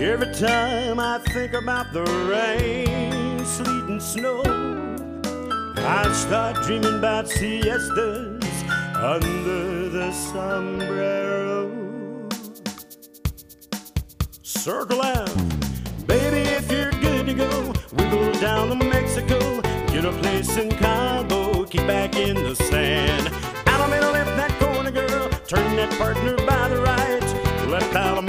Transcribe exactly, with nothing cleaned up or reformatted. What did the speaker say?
Every time I think about the rain, sleet, and snow, I start dreaming about siestas under the sombrero. Circle out, baby, if you're good to go. Wiggle down to Mexico, get a place in Cabo, keep back in the sand. Out of middle, left that corner, girl, turn that partner by the right. Left out of